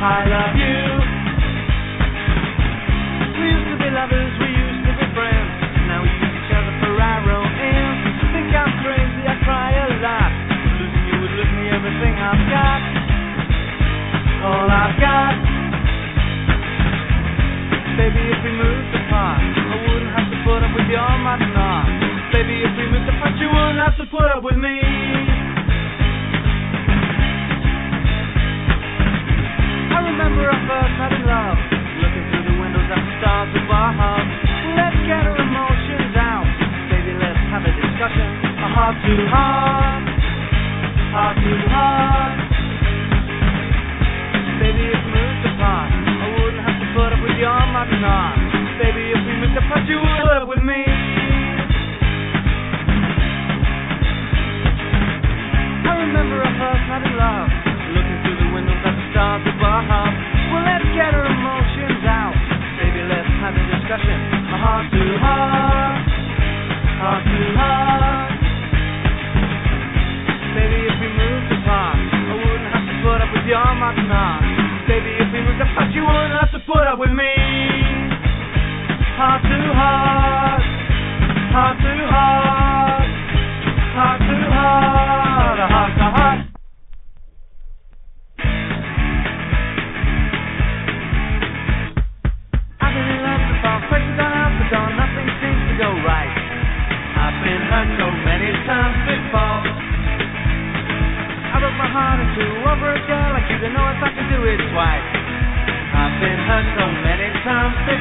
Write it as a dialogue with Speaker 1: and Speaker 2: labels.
Speaker 1: I love you. We used to be lovers, we used to be friends. Now we use each other for our own ends. Think I'm crazy, I cry a lot. Losing you would lose me everything I've got. All I've got. Baby, if we moved apart, I wouldn't have to put up with your modern art. Baby, if we moved apart, you wouldn't have to put up with me. I remember our first night in love, looking through the windows at the stars above. Let's get our emotions out. Baby, let's have a discussion. A heart to heart, heart to heart. Baby, if we moved apart, I wouldn't have to put up with your modern art. Baby, if we moved apart, you would put up with me. I remember our first night in love, looking through the windows at the stars above. Well, let's get our emotions out. Baby, let's have a discussion. A heart to heart, heart to heart. Baby, if we moved apart, I wouldn't have to put up with your modern art. Baby, if we moved apart, you wouldn't have to put up with me. Heart to heart, heart to heart, heart to heart, a heart to heart. I've been in love before, questions gone out the door, nothing seems to go right. I've been hurt so many times before. I broke my heart in two over a girl like you, don't know if I can do it twice. I've been hurt so many times before.